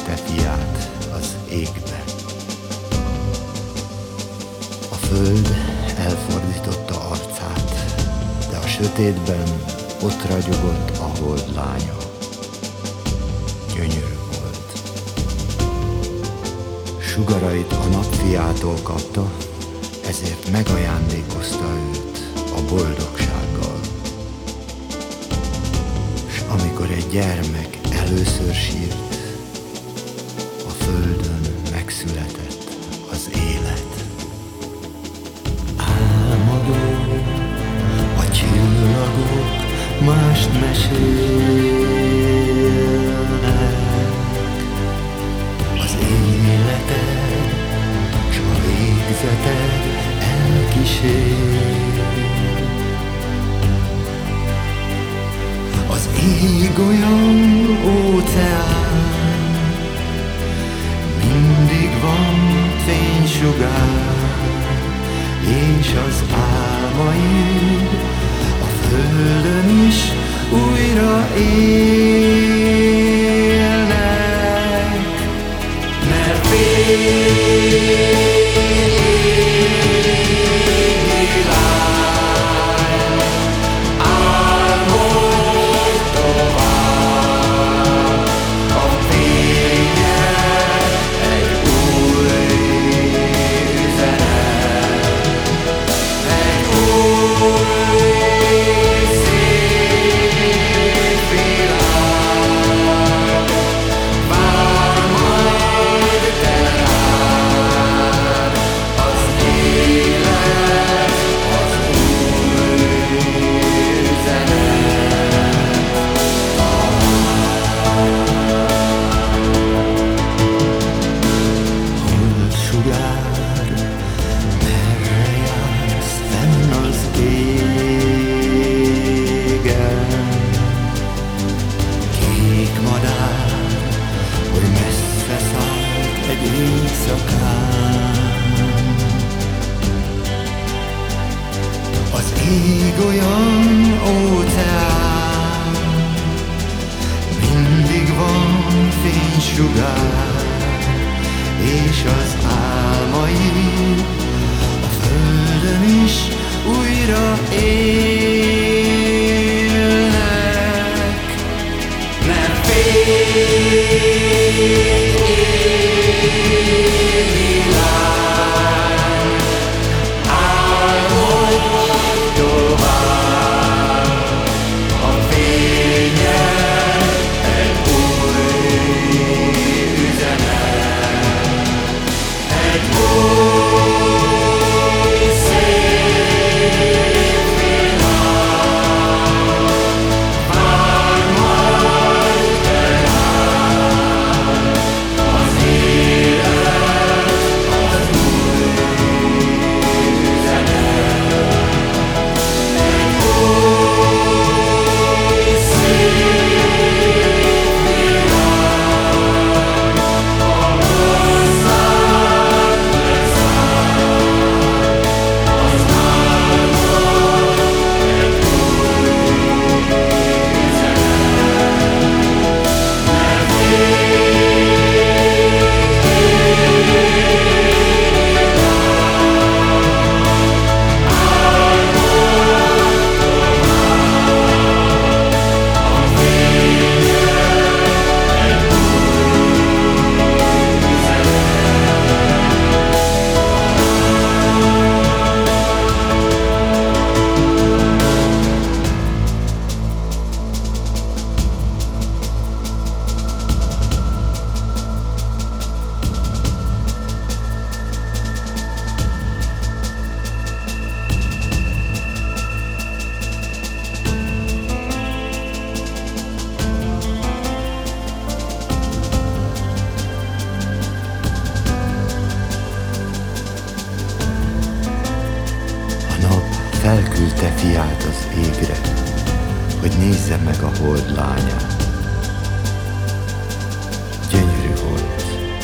felküldte fiát az égbe. A föld elfordította arcát, de a sötétben ott ragyogott a hold lánya. Gyönyörű volt. Sugarait a napfiától kapta, ezért megajándékozta őt a boldogsággal. S amikor egy gyermek először sírt, a földön megszületett az élet. Álmodó, a csillagok mást mesélnek, az életed s a végzeted elkísér. Az ég olyan óceán, mindig van fénysugár, és az álmaid a földön is újra élnek, mert az ég olyan óceán, mindig van fénysugár, és az álmaid a földön is újra élnek, mert felküldte fiát az égre, hogy nézze meg a hold lányát. Gyönyörű volt.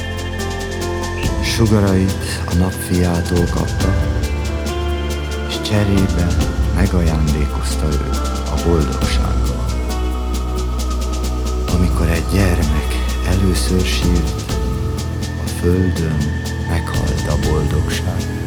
Sugarait a napfiától kapta, és cserébe megajándékozta őt a boldogsággal. Amikor egy gyermek először sírt, a földön meghalt a boldogság.